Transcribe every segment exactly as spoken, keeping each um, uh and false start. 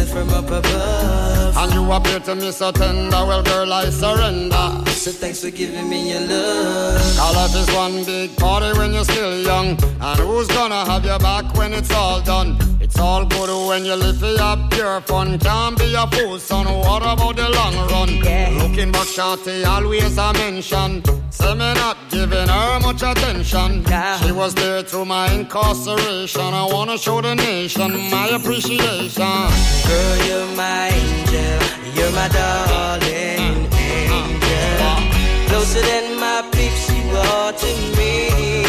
sent from up above. And you appear to me so tender, well girl I surrender. So thanks for giving me your love. Call life is one big party when you're still young. And who's gonna have your back when it's all done? It's all good when you live for your pure fun. Can't be a fool son, what about the long run? Yeah. Looking back shorty, always a mention. Say me not giving her much attention. Yeah. She was there through my incarceration. I wanna show the nation my appreciation. Girl, you're my angel, you're my darling angel. Closer than my peeps, you are to me,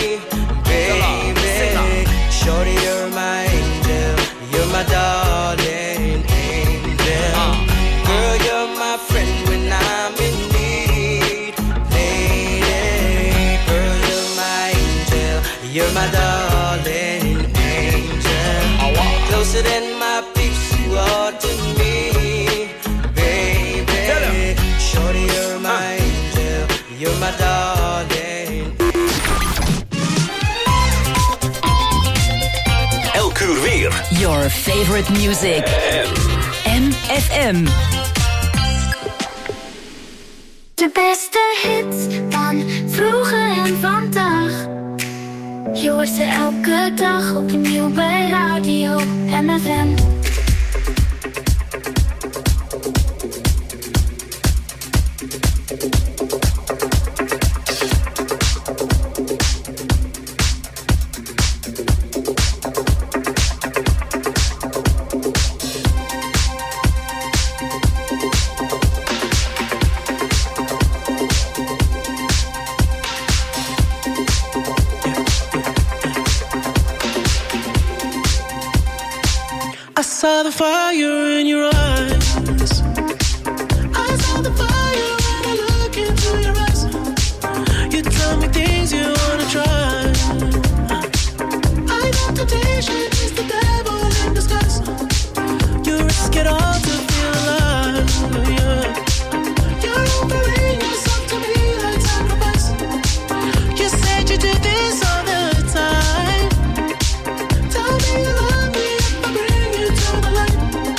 baby. Shorty, you're my angel, you're my darling angel. Girl, you're my friend when I'm in need, lady. Girl, you're my angel, you're my darling angel. Closer than my peeps, you are to me, baby. Shorty, you're my angel, you're my darling. Elk uur weer. Your favorite music. M F M. De beste hits van vroeger en vandaag. Je hoort ze elke dag opnieuw bij Radio M F M. I saw the fire in your eyes. I saw the fire when I look into your eyes. You tell me things you wanna try. I know temptation is the devil in disguise. You risk it all to feel alive, yeah. You're offering yourself to me like sacrifice. You said you do this all the time. Tell me you love me if I bring you to the light.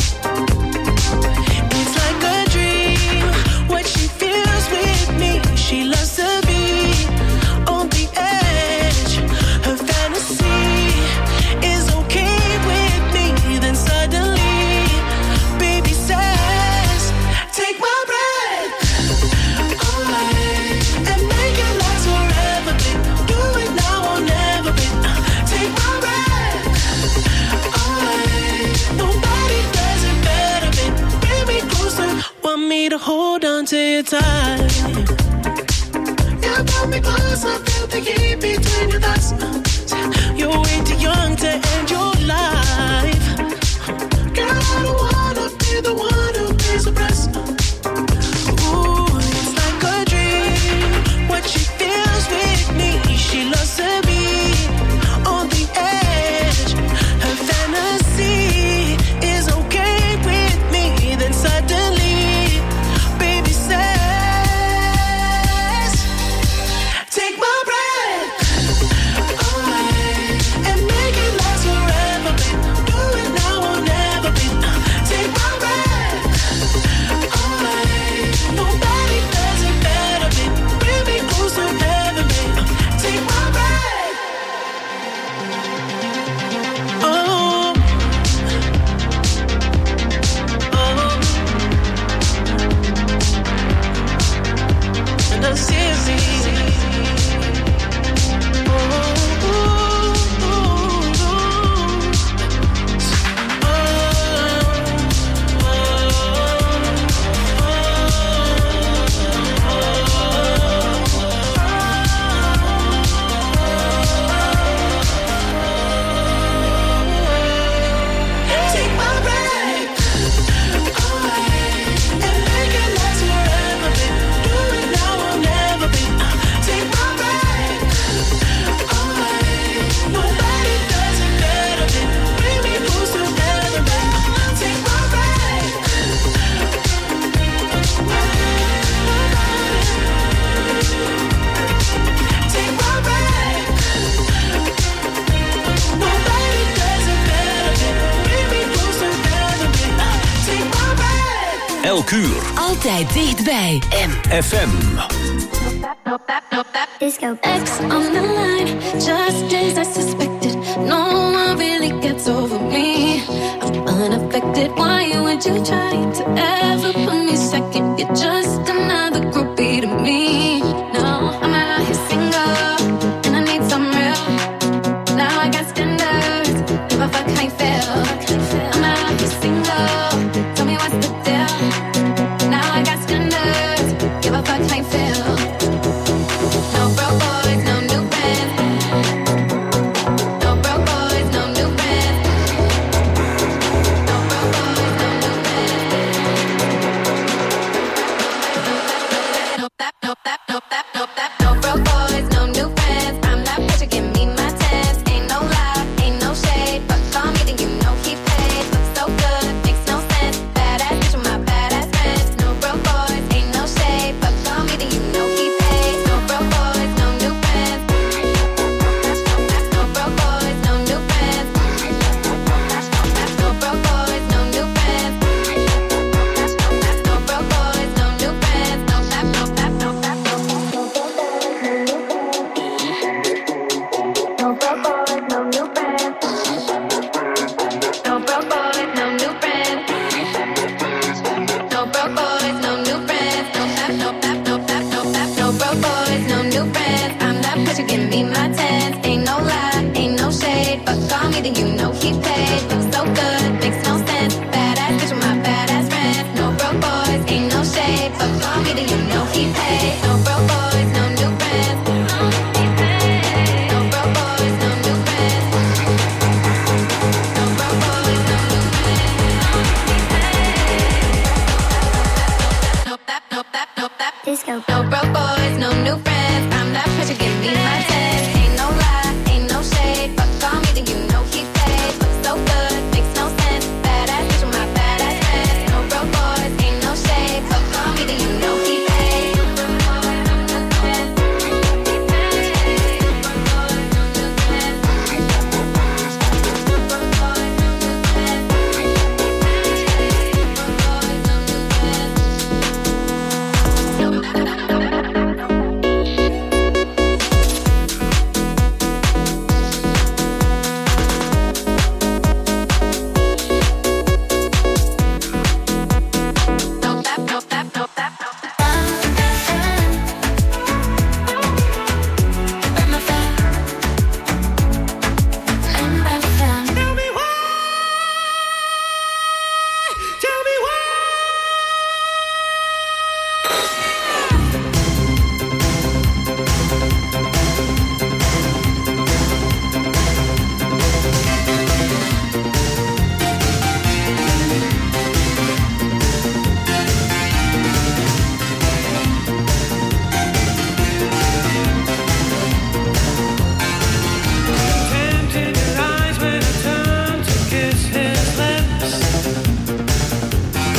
It's like a dream, what she feels with me. She loves to be on the edge. Her fantasy is okay with me. Then suddenly, baby says, take my breath away and make it last forever, babe. Do it now or never, babe. Take my breath away. Nobody does it better, babe. Bring me closer, want me to hold on to your tight. You brought me closer, feel the heat between your thighs. You're way too young to end your life. Girl, I don't wanna be the one who pays the price. Ooh, it's like a dream, what she feels with me. She loves to be on the edge. Her fantasy is okay with me. Then suddenly, baby says, take my breath away and make it last forever, babe. Do Elk uur. Altijd dichtbij. M F M. Disco. X on the line, just as I suspected. No one really gets over me. I'm unaffected. Why would you try to ever put me second? You're just another groupie to me. No, I'm out here single, and I need some real. Now I got standards. Give a fuck how you feel. I'm out here single. Tell me what's the deal. Now I got standards. Give a fuck how you feel. No broke boys, no new friends. No broke boys, no new friends. No broke boys, no new friends. No that, no that, no that, no that. No broke boys, no new friends. I'm not pressure, give me my tens. Ain't no lie, ain't no shade, but call me then you know he paid. Looks so good, makes no sense. Badass bitch with my badass friends. No broke boys, ain't no shade, but call me then you know he paid. No broke boys, no new friends. No broke boys, no new friends. No broke boys, no new friends. No broke boys, no new friends. No that, no that, no that, no that. No broke boys, no new friends. No broke boys, no new friends. No broke boys, no new friends. No that, no that, no that, no that. No broke boys, no new friends. I'm not pressure, give me my tens. Ain't no lie, ain't no shade, but call me then you know he paid. Looks so good, makes no sense. Badass bitch with my badass friends. No broke boys, ain't no shade, but call me then you know he paid. No broke boys, no new friends. No broke boys, no new friends. No broke boys, no new friends. No that, no that, no that. Disco. No broke boys, no new friends. I'm not pressure, give me my tens. Ain't no lie, ain't no shade, but call me then you know he paid. Looks so good, makes no sense. Badass bitch with my badass friends. No broke boys, ain't no shade, but call me then you know he paid. No that, no that, no that, no that. Tell me why. Tell me why. Tempting his eyes when I turn to kiss his lips.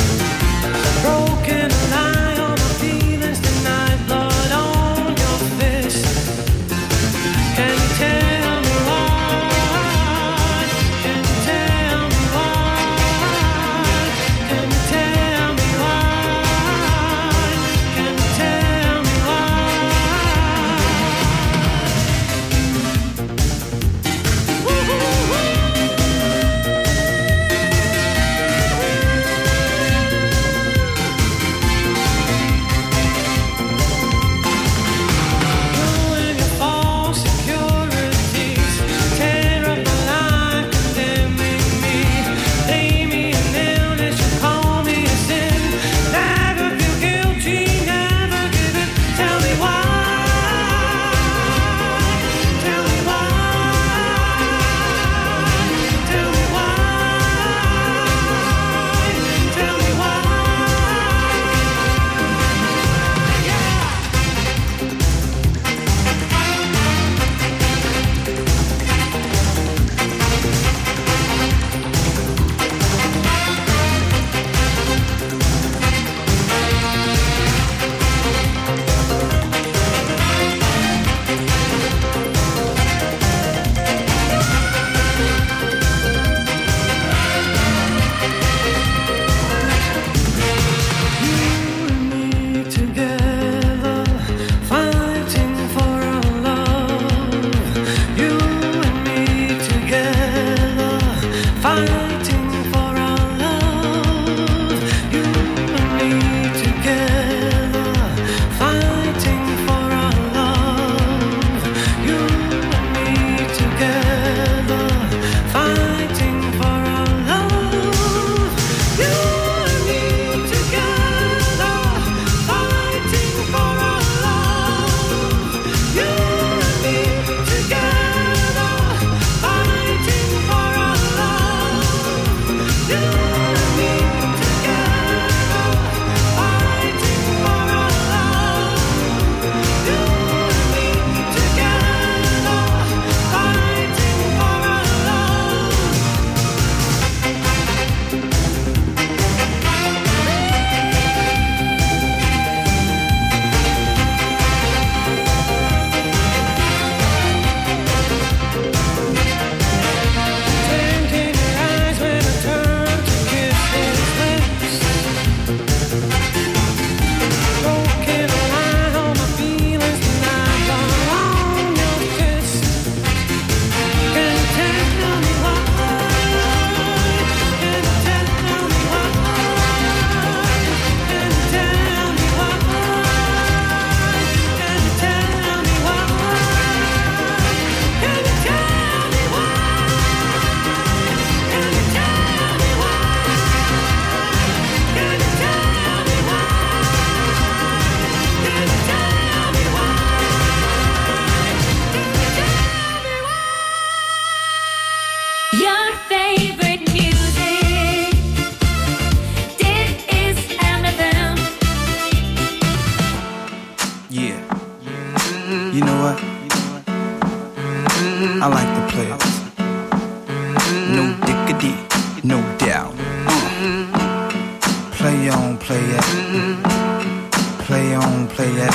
I like to play it. No diggity, no doubt. Uh. Play on, play it. Play on, play it.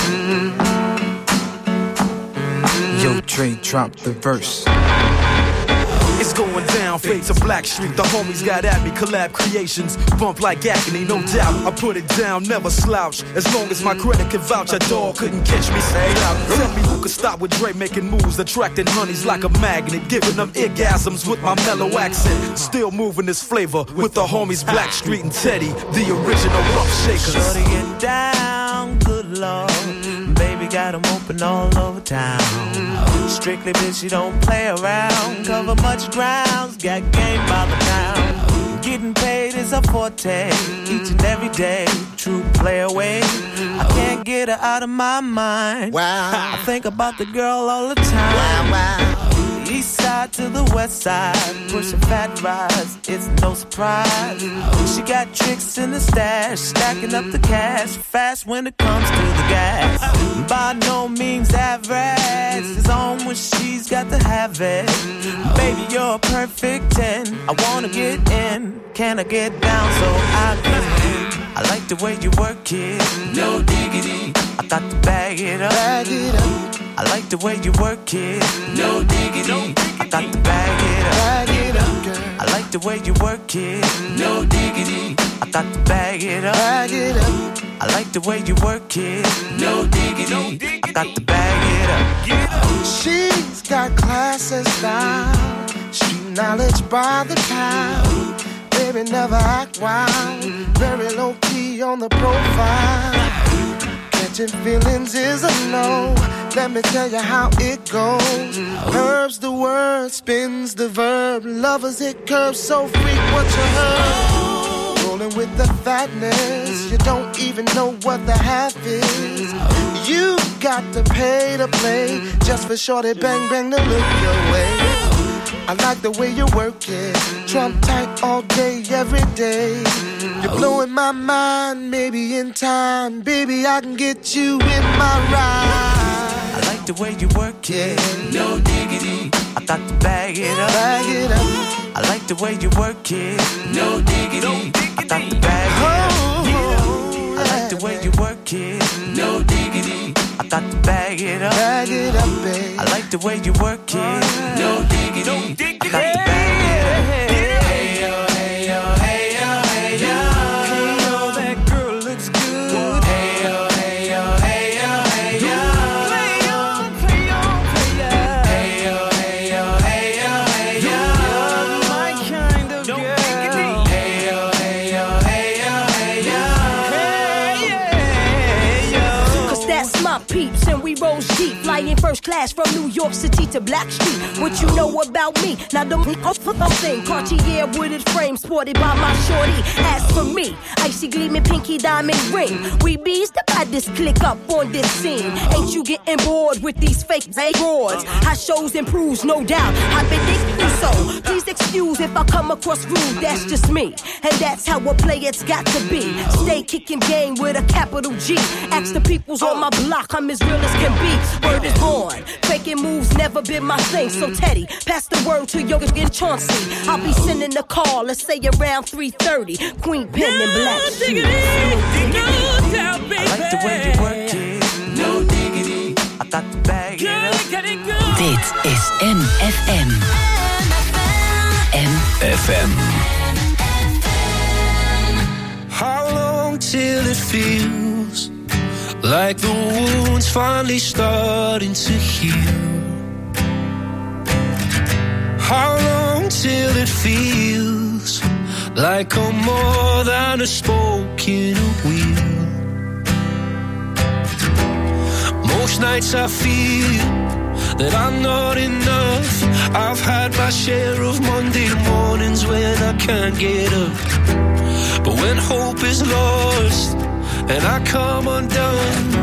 Yo, Dre, drop the verse. It's going down, fade to Black Street. The homies got at me, collab creations. Bump like agony, no doubt. I put it down, never slouch. As long as my credit can vouch, a dog couldn't catch me. Say out. Tell me who could stop with Dre making moves, attracting honeys like a magnet, giving them orgasms with my mellow accent. Still moving this flavor with the homies Black Street and Teddy, the original rough shakers. Shorty get down, good lord. Baby got them open all over town. Strictly bitch, you don't play around. Cover much grounds, got game by the pound. Getting paid is a forte, each and every day. True play away. I can't get her out of my mind. Wow. I think about the girl all the time. Wow, wow. East side to the west side, pushing fat rides, it's no surprise. She got tricks in the stash, stacking up the cash, fast when it comes to the gas. By no means average, it's on when she's got to have it. Baby, you're a perfect ten, I wanna get in. Can I get down so I can win? I like the way you work it, no diggity. I got to bag it up, bag it up. I like the way you work it, no diggity. I got to bag it up, bag it up, girl. I like the way you work it, no diggity. I got to bag it up, bag it up. I like the way you work it, no diggity. I got to bag it up. She's got class and style, street knowledge by the time. Baby never act wild, very low key on the profile. Catching feelings is a no. Let me tell you how it goes. Herbs the word, spins the verb. Lovers hit curves, so freak what you heard. Rolling with the fatness, you don't even know what the half is. You got to pay to play, just for shorty bang bang to look your way. I like the way you work it, Trump tight all day, every day. You're blowing my mind, maybe in time, baby, I can get you in my ride. I like the way you work it, no diggity. I got to bag it up, bag it up. I like the way you work it, no diggity. I got to bag it up. I like the way you work it, no diggity. I got to bag it up, bag it up, babe. I like the way you work it, no diggity. I got to bag it up. Hey yo, hey yo, hey yo, hey yo. Hey yo, that girl looks good. Hey yo, hey yo, hey yo, hey yo. Play on, play on, play on. Hey yo, hey yo, hey yo, hey yo. You're my kind of girl. Hey yo, hey yo, hey yo, hey yo. Hey yo. Cause that's my peeps and we rose deep, flying first class from New York City to Black Street. What you know about me? Now the thing, Cartier wooded frame sported by my shorty. As for me, icy gleaming pinky diamond ring. We bees the baddest click up on this scene. Ain't you getting bored with these fake broads? How shows improves, no doubt. I've been thinking so. Please excuse if I come across rude. That's just me, and that's how a player's got to be. Stay kicking game with a capital G. Ask the peoples on my block, I'm as real as can be. Word is born. Faking moves never been my thing. So Teddy, pass the word to your and Chauncey. I'll be sending the call, let's say around three thirty. Queen Pen and Black Shoes. I like the way you work it, no diggity. I got to bag it up. Dit is M F M. M F M. How long till it feels like the wound's finally starting to heal? How long till it feels like I'm more than a spoke in a wheel? Most nights I feel that I'm not enough. I've had my share of Monday mornings when I can't get up. But when hope is lost and I come undone,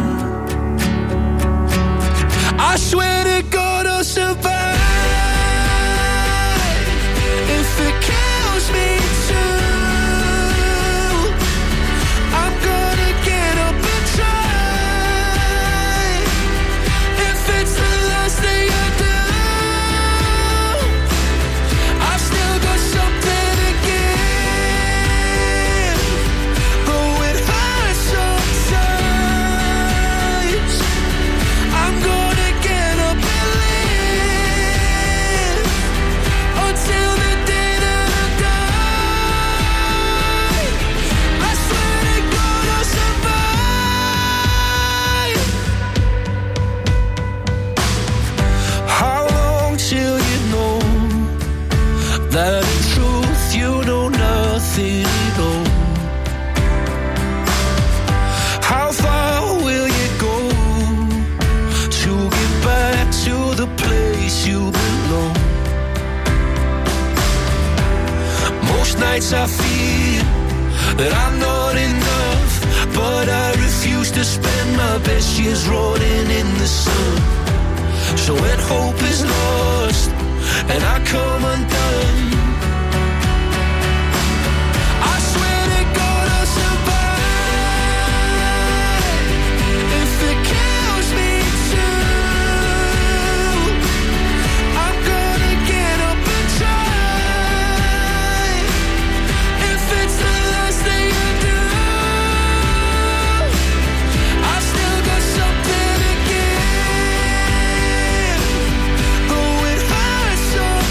I swear to God I'll survive. If it kills me too, I'm gonna get up and try. If it's the last thing I do, to spend my best years rotting in the sun. So when hope is lost and I come undone, I swear to God I'll survive. If it kills me too, I'm gonna get up and try. If it's the last thing I do, I still got something to give. Though it hurts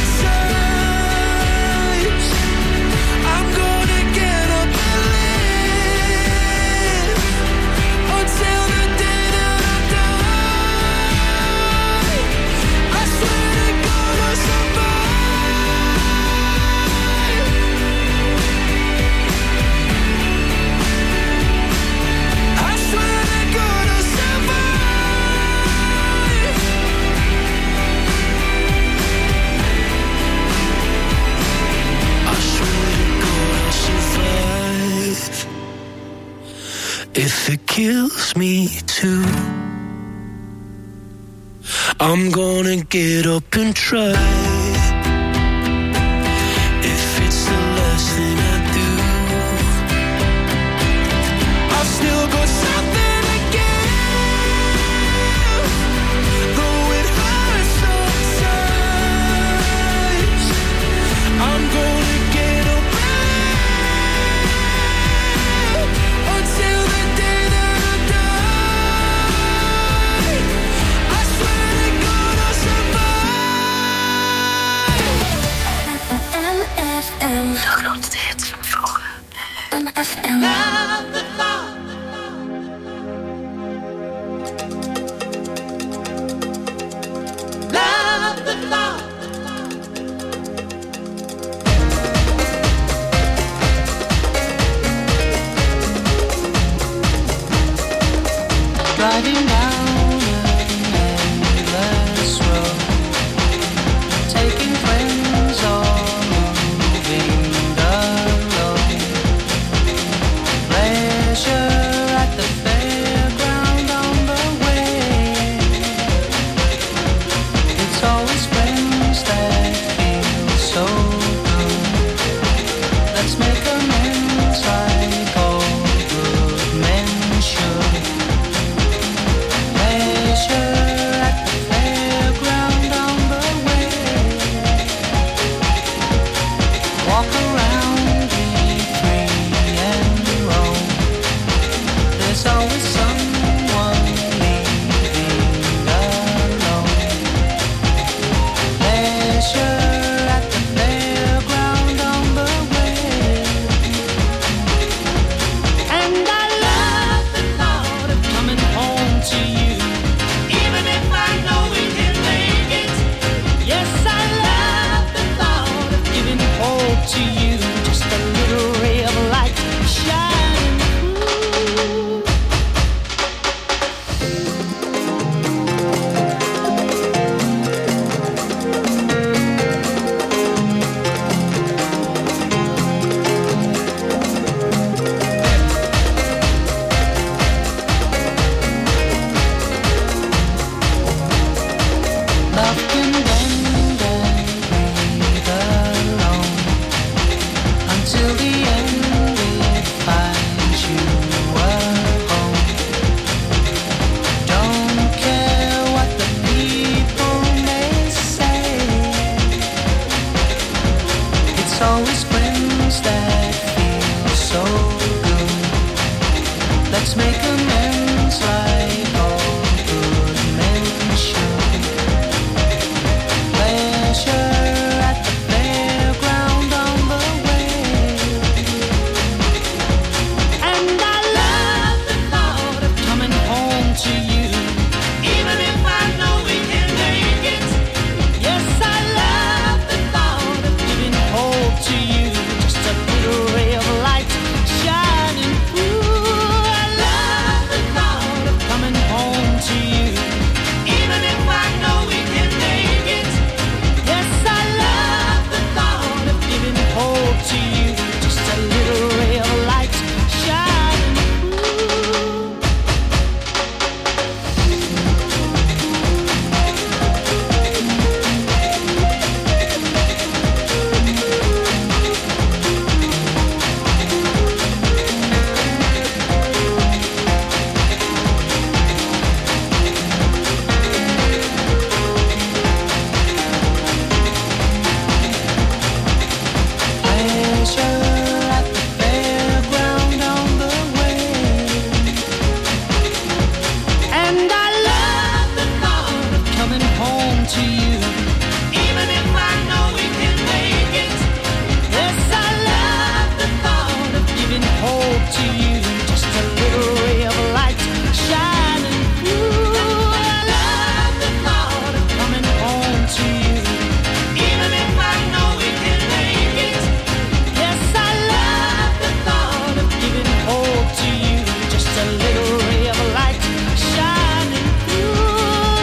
sometimes, I'm gonna get up and live until the day that I die. I swear to God I'll survive. I swear to God I'll survive. I swear to God I'll survive. If it kills me too, I'm gonna get up and try. If it's the last thing I do, I've still got something to give. Though it hurts sometimes, I'm gonna get up and live until the day that I die. I swear to God I'll survive. M F M. De grootste hits van vroeger. M F M. Driving down an endless road, taking friends or moving alone. Pleasure at the fairground on the way. It's always friends that feel so good. Let's make amends like all good men should. Pleasure at the fairground on the way. Walk around, be free and roam. There's always someone leaving alone. Pleasure at the fairground on the way. And I love the thought of coming home to you, even if I know we can make it. Yes, I love the thought of giving hope to you, just a little ray of light shining through. Love can bend and breathe alone until the end it finds you at home. Don't care what the people may say. It's always friends that feel so good. Let's make amends like all good men should. Pleasure at the fairground on the way. And I love the thought of coming home to you, even if I know we can make it. Yes, I love the thought of giving hope to you, just a little ray of light shining through. I love to you, just a little ray of light shining through. I love the thought of coming home to you, even if I know we can make it. Yes, I love the thought of giving hope to you, just a little ray of light shining through.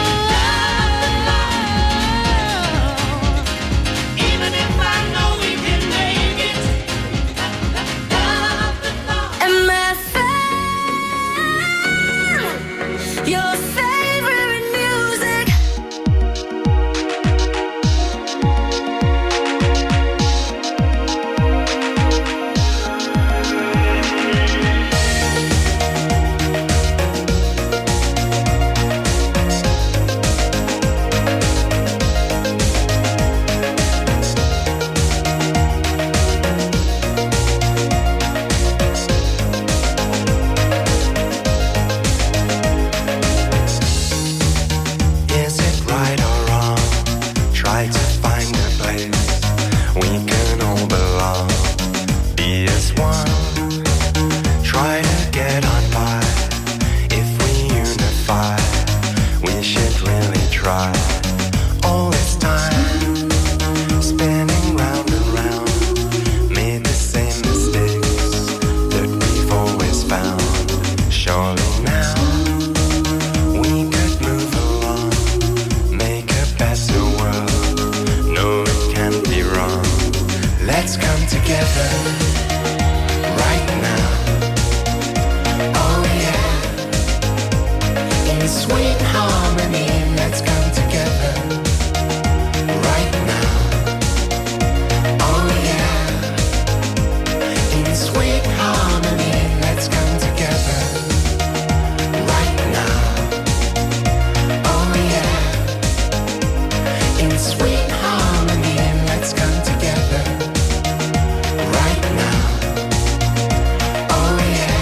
Even if I know we can make it. M F M, your favorite music. Is it right or wrong? Try to find a place we can all belong. Be as one. Try to get on by. If we unify, we should really try. All this time, spinning round and round, made the same mistakes that we've always found. Surely now we could move along, make a better world. No, it can't be wrong. Let's come together right now. Oh yeah, in sweet harmony. Let's come together right now. Oh yeah, in sweet harmony. Let's come together right now. Oh yeah, in sweet harmony. Let's come together right now. Oh yeah.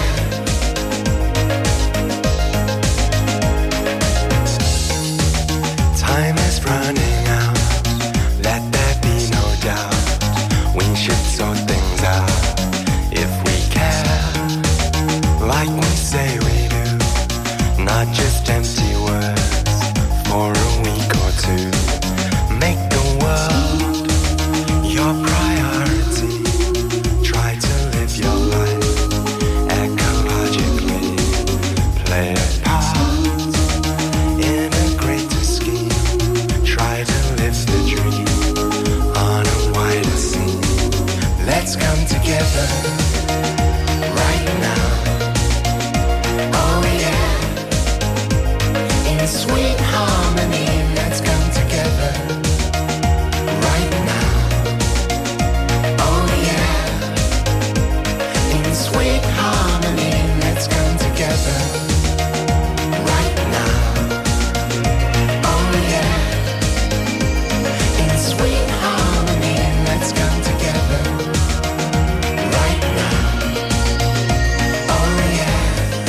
Time is running out. Let there be no doubt. We should sort things out if we care, like we say we do. Not just empty words for a week or two. Make the world your priority. Try to live your life ecologically. Play a part in a greater scheme. Try to live the dream on a wider scene. Let's come together right now. Oh yeah, in sweet harmony. Let's come together right now. Oh yeah, in sweet harmony. Let's come together right now. Oh yeah, in sweet harmony. Let's come together right now. Oh yeah,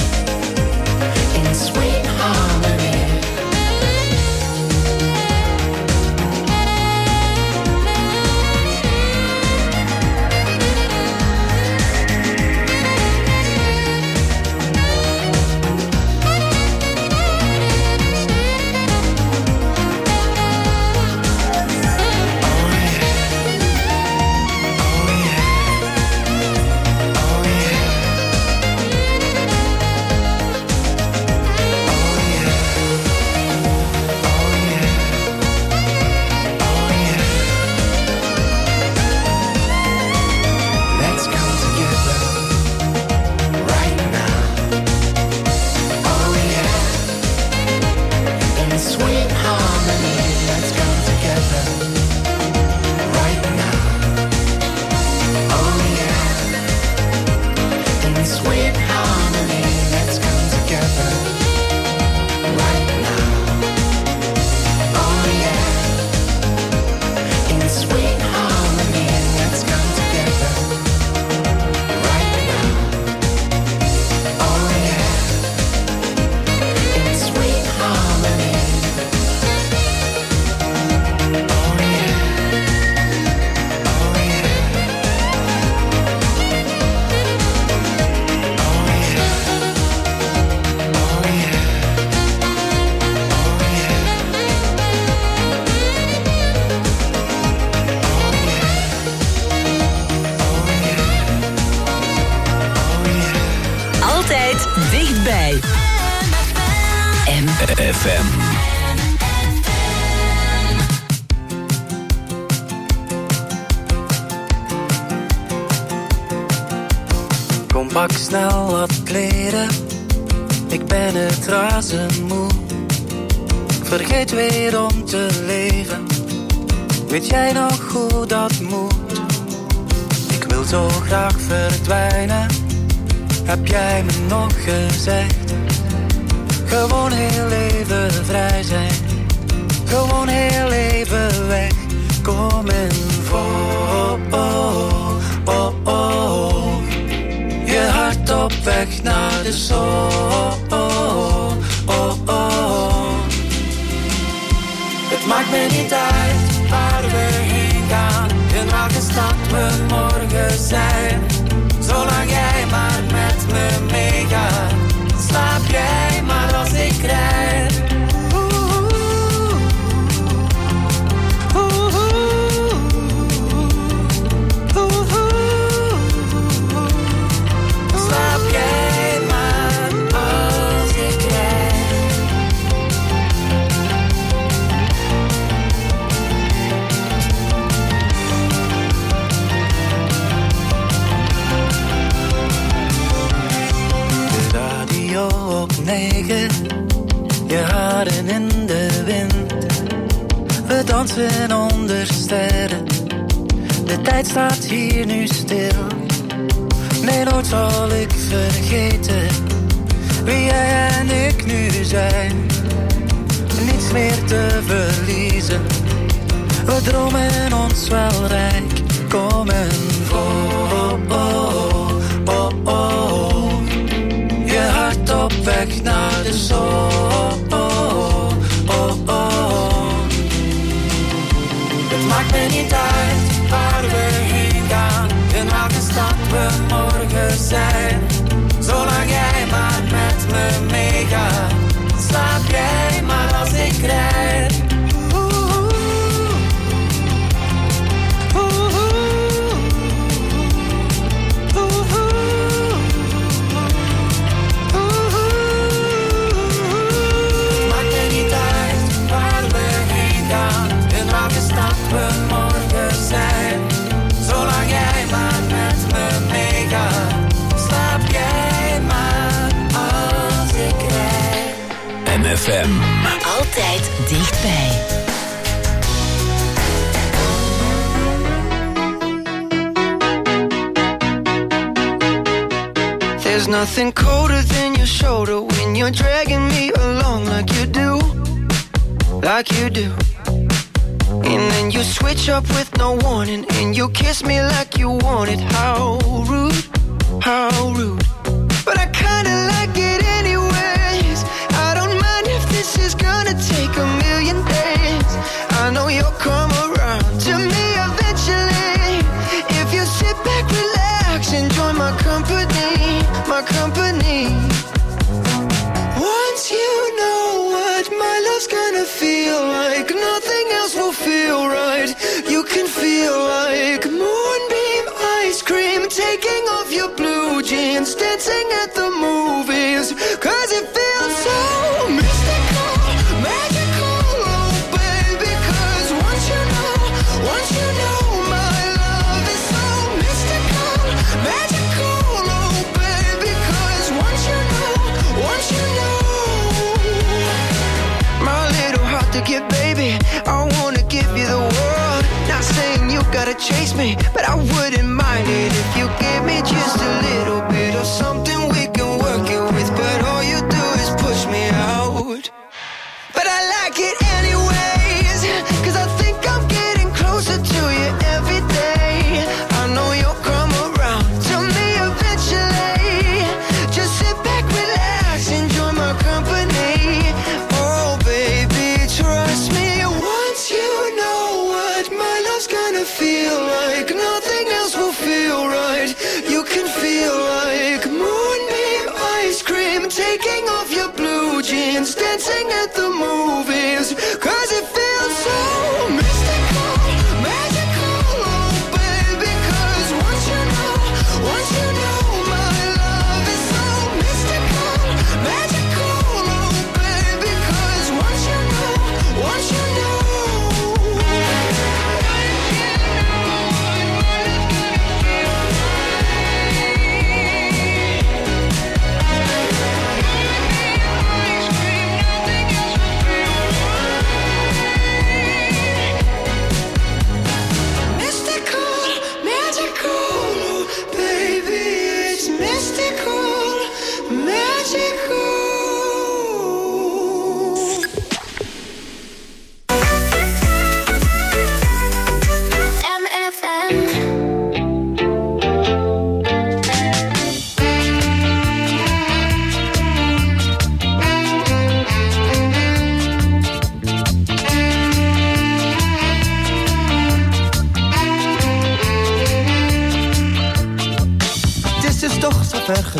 in sweet harmony. Altijd dichtbij. M F M. Kom, pak snel wat kleren. Ik ben het razendmoe. Ik vergeet weer om te leven. Weet jij nog hoe dat moet? Ik wil zo graag verdwijnen. Heb jij me nog gezegd? Gewoon heel even vrij zijn. Gewoon heel even weg. Kom in voor. Oh, oh, oh. Je hart op weg naar de zon. Oh, oh, oh. Het maakt me niet uit waar we heen gaan. In welke stad we morgen zijn. Zolang jij maar met me meegaat. Slaap jij maar als ik rijd. Slaap jij maar als ik rijd. De radio op negen, je haren in de wind. We dansen onder sterren, de tijd staat hier nu stil. Nee, nooit zal ik vergeten wie jij en ik nu zijn. Niets meer te verliezen, we dromen ons wel rijk. Kom en voor, oh, oh, oh. Je hart op weg naar de zon. Oh, oh, oh. Het maakt me niet uit waar we heen gaan. In welke stad we morgen zijn. Zolang jij maar met me meegaat. Slaap jij maar als ik rijd. We morgen zijn, zolang jij maar met me meegaat. Slaap jij maar als ik rijd. M F M. Altijd dichtbij. There's nothing colder than your shoulder when you're dragging me along like you do, like you do. And then you switch up with no warning, and you kiss me like you want it. How rude, how rude. But I kinda like it anyways. I don't mind if this is gonna take a million days. I know you'll come around to me eventually. If you sit back, relax, enjoy my company, my company. Once you know what my love's gonna feel like, nothing else will feel right. You can feel like moonbeam ice cream, taking off your blue jeans, dancing at the movies. Cause it feels so mystical, magical, oh baby. Cause once you know, once you know my love is so mystical, magical, oh baby. Cause once you know, once you know. My little heart to give, baby, I wanna give you the world. Not saying you gotta chase me, but I wouldn't mind it if you give me just a little bit of something we can work it with. But all you do is push me out. But I like it anyways, cause I think I'm getting closer to you every day. I know you'll come around to me eventually. Just sit back, relax, enjoy my company. Oh baby, trust me. Once you know what my love's gonna feel like, nothing else will feel right. You can feel like moonbeam ice cream, taking off your blue jeans, dancing at the movies. Cause it feels so mystical, magical, oh baby. Cause once you know, once you know my love is so mystical.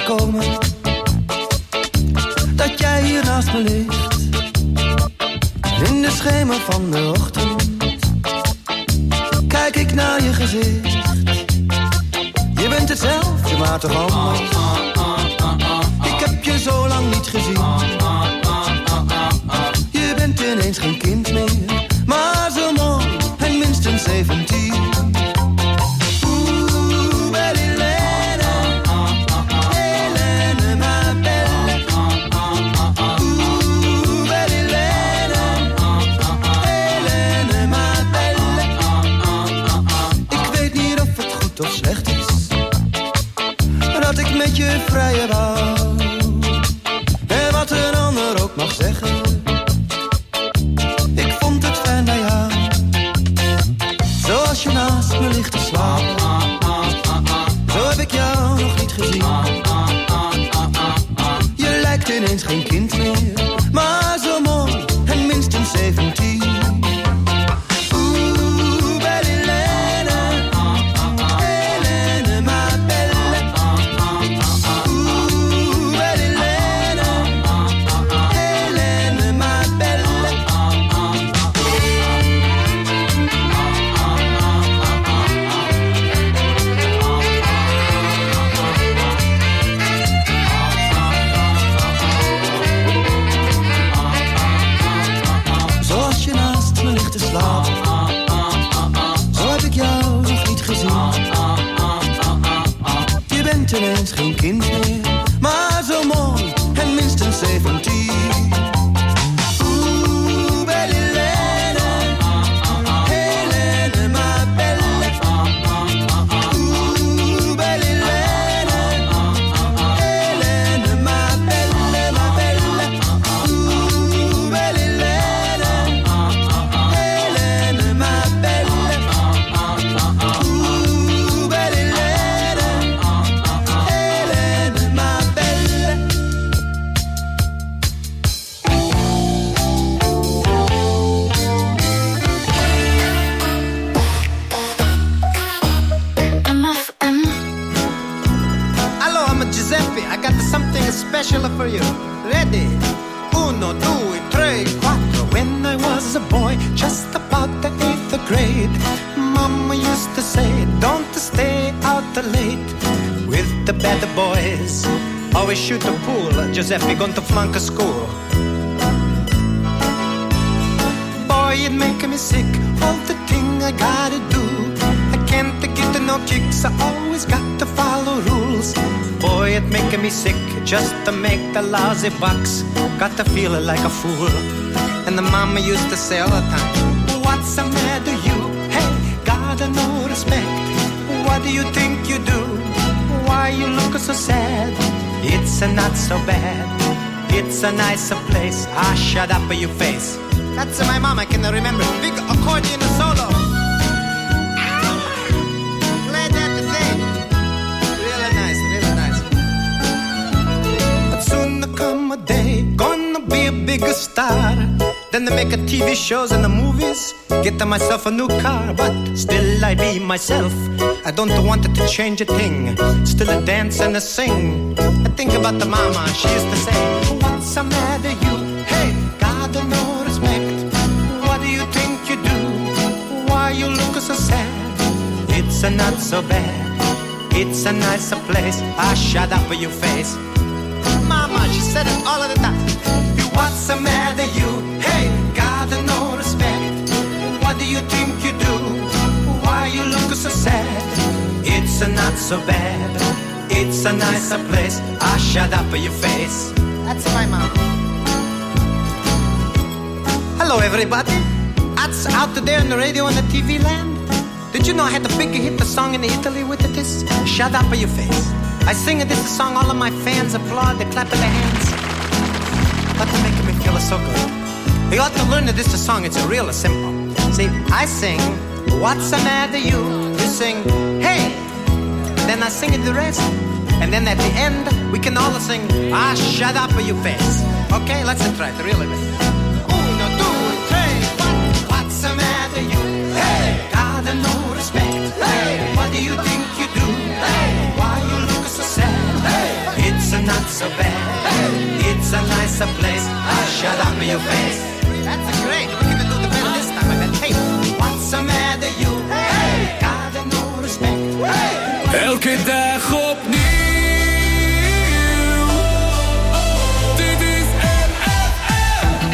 gekomen dat jij hier naast me ligt. In de schemer van de ochtend kijk ik naar je gezicht. Je bent hetzelfde, maar toch anders. Ik heb je zo lang niet gezien. Je bent ineens geen kind meer, maar zo mooi en minstens zeventien. Of slecht is dat ik met je vrije wou. En wat een ander ook mag zeggen, ik vond het fijn bij jou. Zoals je naast me ligt te slapen, zo heb ik jou nog niet gezien. Je lijkt ineens geen kind meer, maar zo mooi en minstens zeventien. Ineens geen kind meer, maar zo mooi en minstens zeventien. Oeh, belle Helene, Helene, ma belle. Oeh, belle Helene, Helene, ma belle, ma belle. Oeh, belle Helene, Helene, ma belle. Oeh, belle special for you. Ready? Uno, due, tre, quattro. When I was a boy, just about the eighth grade, Mama used to say, don't stay out late with the bad boys. Always shoot the pool, Giuseppe going to flunk a school. Boy, it make me sick, all the thing I gotta do. I can't get no kicks, I always got to follow rules. Boy, it make me sick just to make the lousy bucks. Got to feel like a fool. And the mama used to say all the time, what's the matter you? Hey, gotta no respect. What do you think you do? Why you look so sad? It's a not so bad. It's a nicer place. Ah, shut up your face. That's my mama, can I remember? Big accordion solo. Be a bigger star. Then they make a T V shows and the movies. Get myself a new car, but still I be myself. I don't want it to change a thing. Still a dance and a sing. I think about the mama, she used to say, what's the matter you? Hey, God no respect. What do you think you do? Why you look so sad? It's a not so bad. It's a nicer place. Ah, shut up with your face. Mama, she said it all of the time. What's the matter you? Hey, got no respect. What do you think you do? Why you look so sad? It's a not so bad. It's a nicer place. Ah, shut up your face. That's my mom. Hello everybody. That's out there on the radio and the T V land. Did you know I had the big hit the song in Italy with it? This shut up your face. I sing this song, all of my fans applaud, they clap their hands. But they're making me feel so good. You ought to learn that this song, it's real simple. See, I sing, what's the matter you? You sing, hey. Then I sing it the rest. And then at the end, we can all sing, ah, shut up your face. Okay, let's try it, really. Uno, due, tre, quattro. What's the matter you? Hey, got no respect. Hey, what do you think you do? Hey, why you look so sad? Hey, it's not so bad. It's a nicer place. Shut up in your face. That's great. We're gonna do the best this time. I got tape. What's the matter, you? Hey, got no respect. Hey. Elke dag opnieuw. Dit is M F M.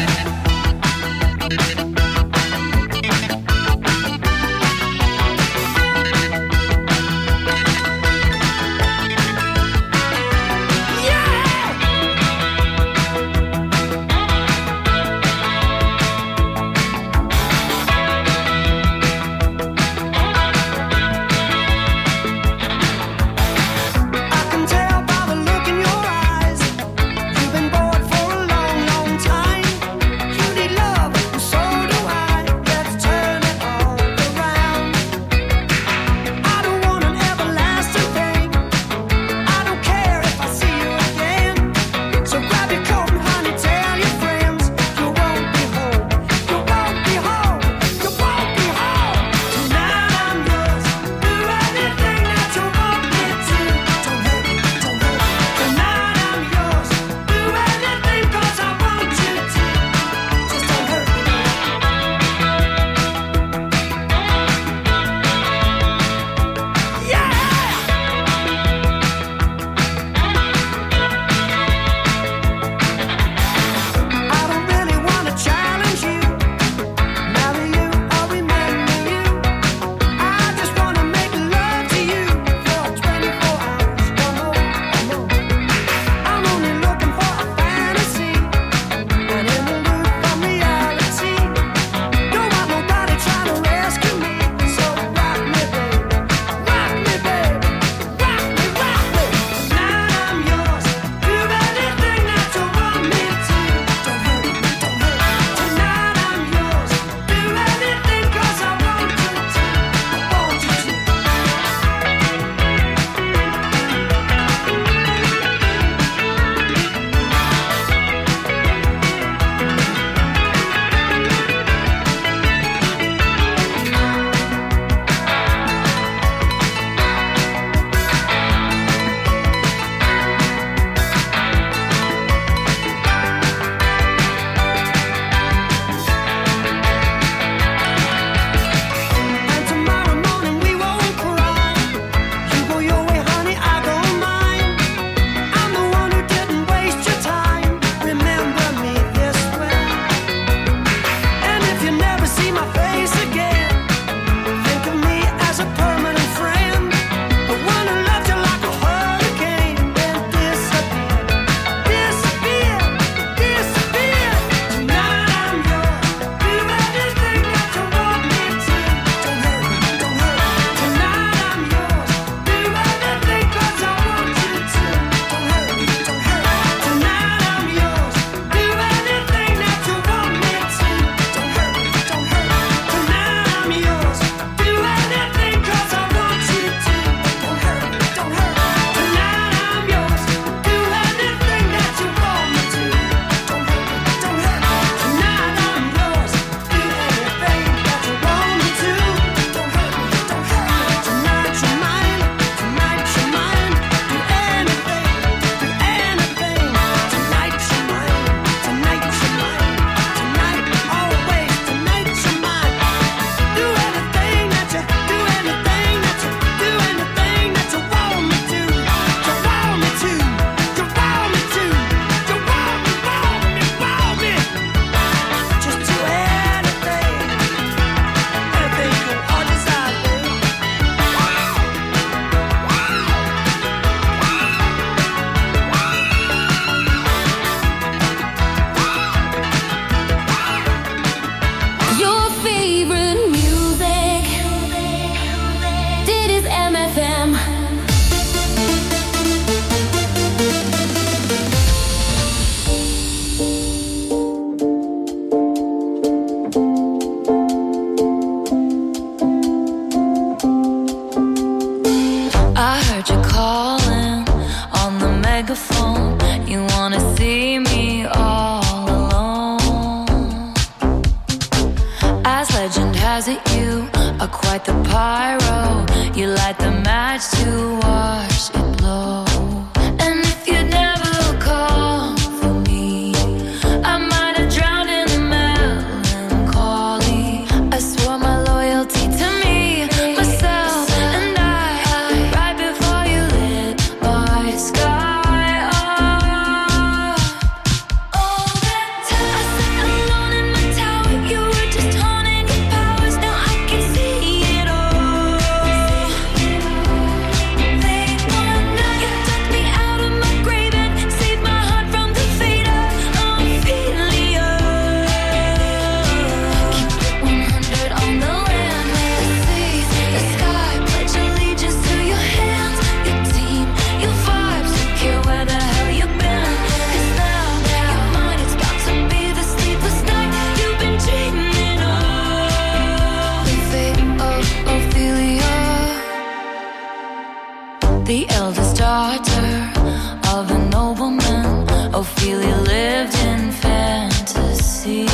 has it you are quite the pyro. You light the match to watch it blow. And if you'd never Ophelia lived in fantasy.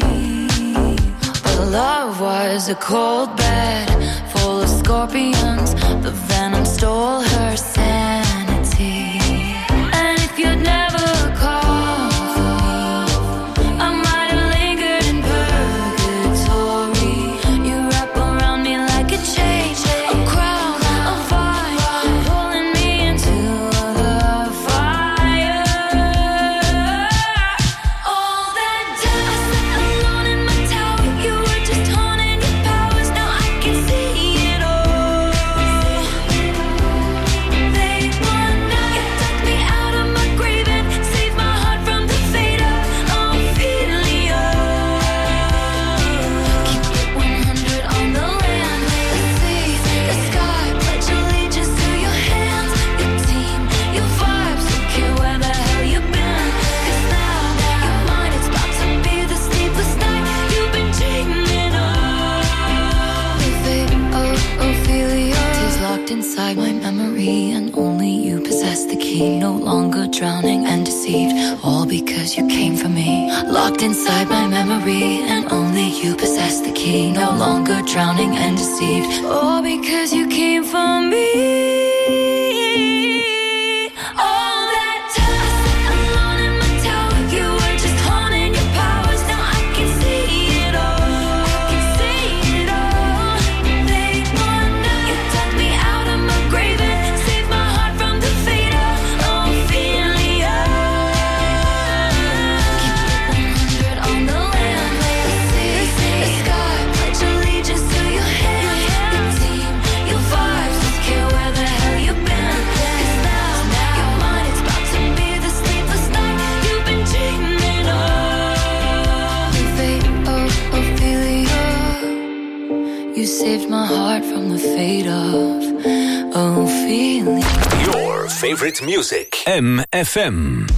But love was a cold bed full of scorpions. The venom stole her sanity. And if you'd never called for me, I might have lingered in purgatory. You wrap around me like a chain, a crown, a vine, pulling me into the fire. All that time I sat alone in my tower, you were just haunting your powers. Now I can see it all. They want now. You dug me out of my grave and saved my heart from the fate of Ophelia. Keep it one hundred on the land, the sea, the sky. Pledge allegiance to your hands, your team, your vibes. Don't care where the hell you've been, 'cause now you're mine. It's about to be the sleepless night you've been dreaming of. The fate of Ophelia is locked inside my memory, and only you possess the key. No longer drowning and deceived, all because you came for me. Locked inside my memory, and only you possess the key. No longer drowning and deceived, all because you came for me. All that time I sat alone in my tower, you were just haunting your powers. Now I can see it all. I can see it all. They want now. You dug me out of my grave and saved my heart from the fate of Ophelia. Keep it one hundred on the land, the sea, the sky. Pledge allegiance to your hands, your team, your vibes. Don't care where the hell you've been, 'cause now you're mine. It's about to be the sleepless night you've been dreaming of. The fate of Ophelia. You saved my heart from the fate of Ophelia. Your favorite music. M F M.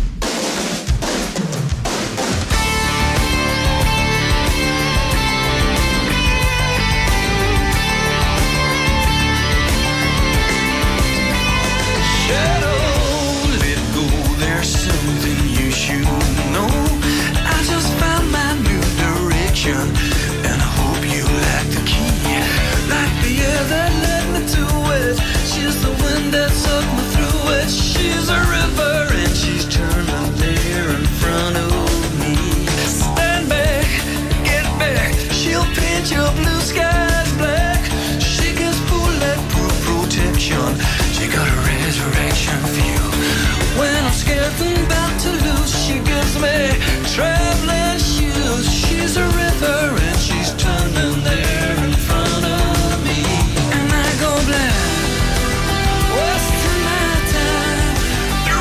Shadow, let go, there's something you should know. I just found my new direction, and I hope you like the key. Like the air that led me to it, she's the wind that sucked me through it. She's a river and she's turning there in front of me. Stand back, get back, she'll paint your blue skies black. She gets bulletproof protection, she got a resurrection view. When I'm scared and about to lose, she gives me traveling shoes. She's a river and she's turning there in front of me. And I go blind, wasting my time. The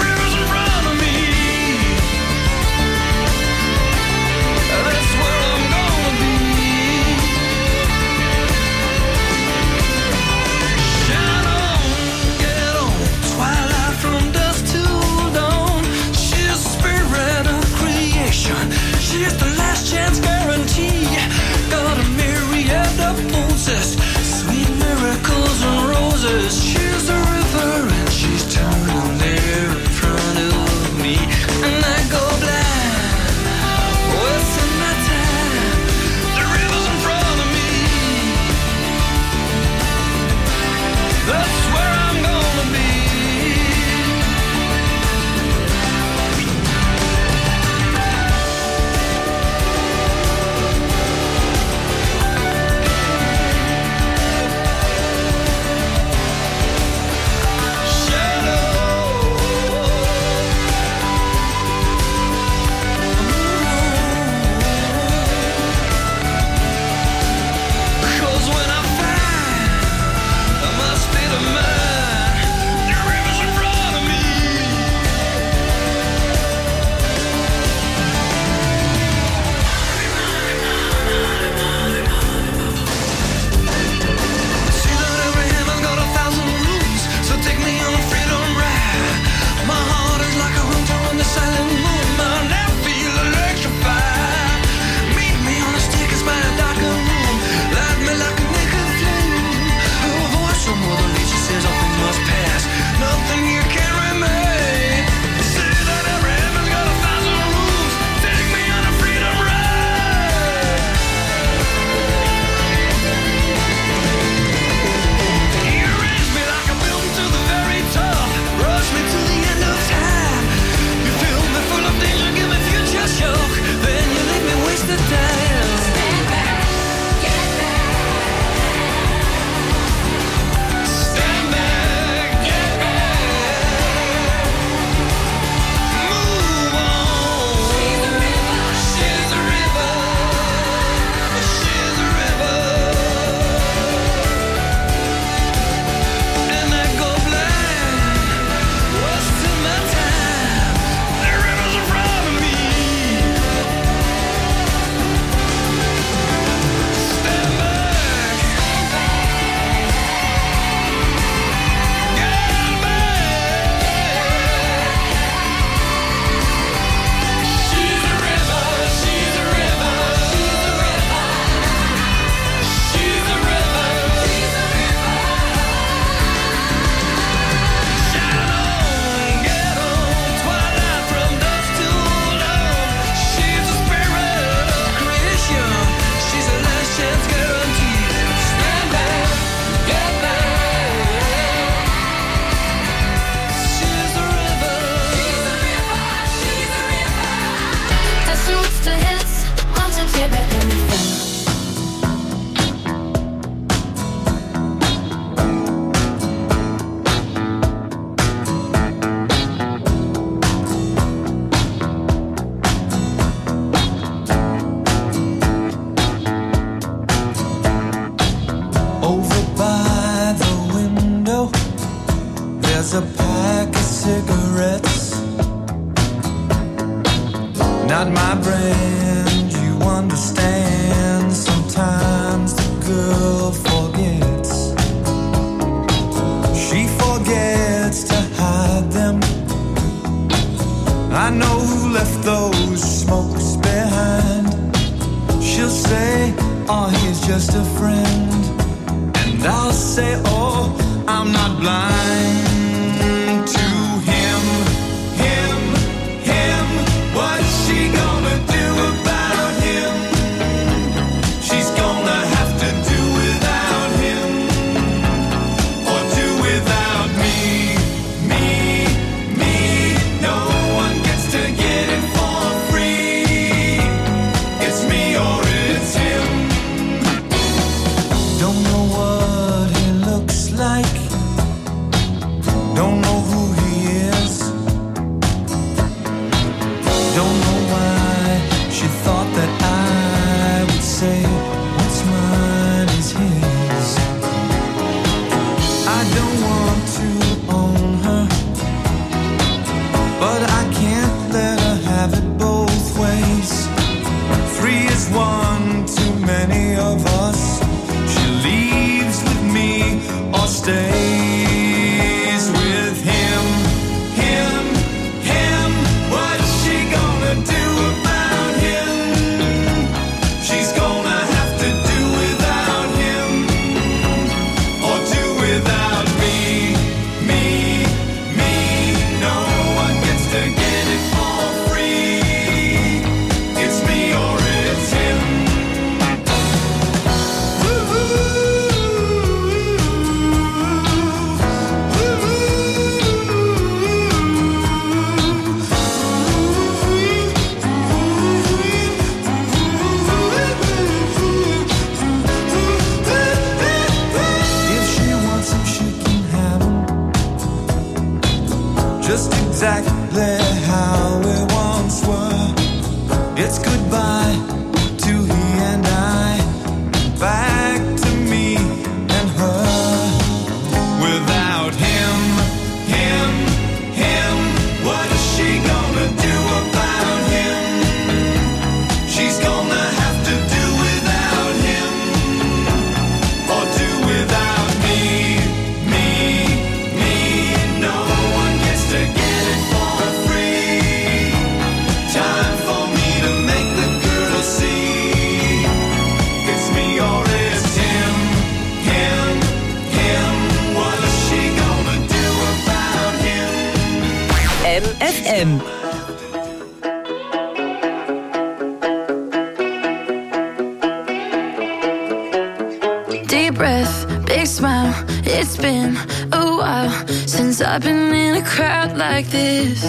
I've been in a crowd like this.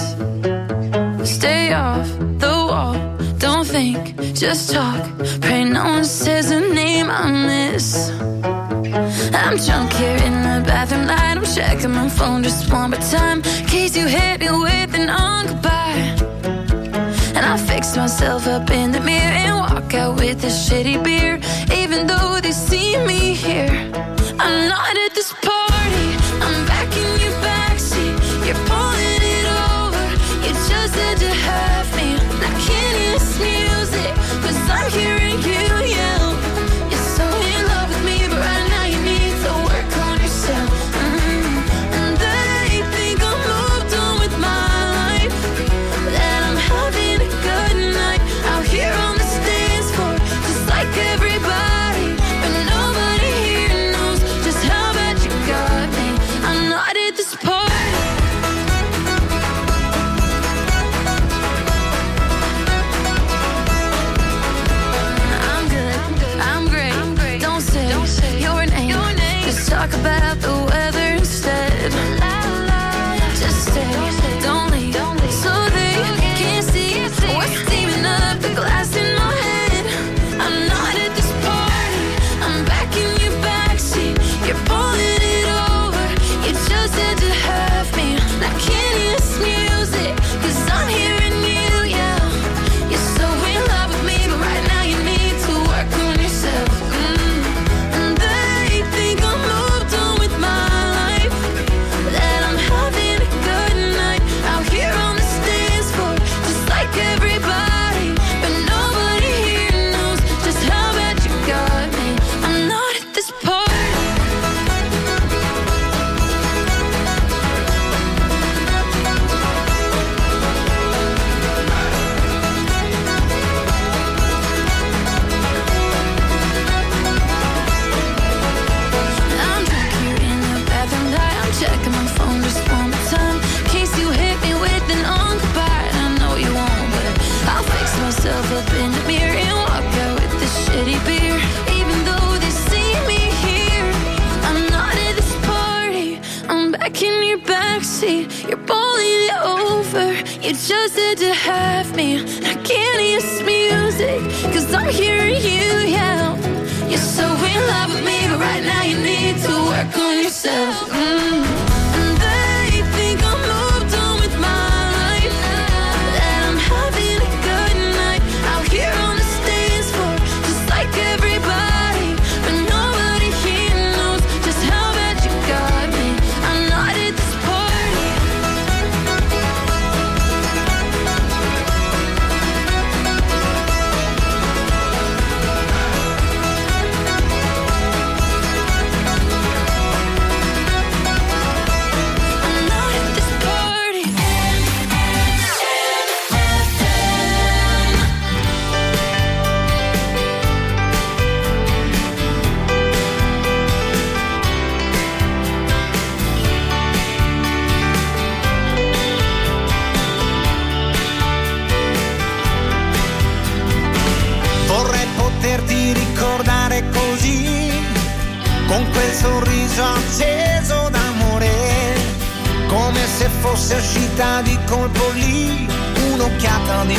Stay off the wall, don't think, just talk. Pray no one says a name I miss. I'm drunk here in the bathroom light. I'm checking my phone just one more time, in case you hit me with an on goodbye. And I fix myself up in the mirror and walk out with this shitty beer. Even though they see me here, I'm not at this party. I'm back in your backseat. You're pulling it over. You just had to have me. I can't hear this music, 'cause I'm hearing you yell. You're so in love with me, but right now you need to work on yourself. Mm-hmm. And they think I'm moved on with my life, that I'm having a good night out here on the dance floor, just like everybody. But nobody here knows just how bad just said to have me. I can't hear this music, cause I'm hearing you yell. You're so in love with me, but right now you need to work on yourself. Mm. And they think I'm moved on with my life, that I'm having a good night out here on the dance floor, just like everybody. But nobody here knows just how bad you got me. I'm not at this party. I'm not at this party. Vorrei poterti ricordare così, con quel sorriso acceso d'amore, come se fosse uscita di colpo lì un'occhiata di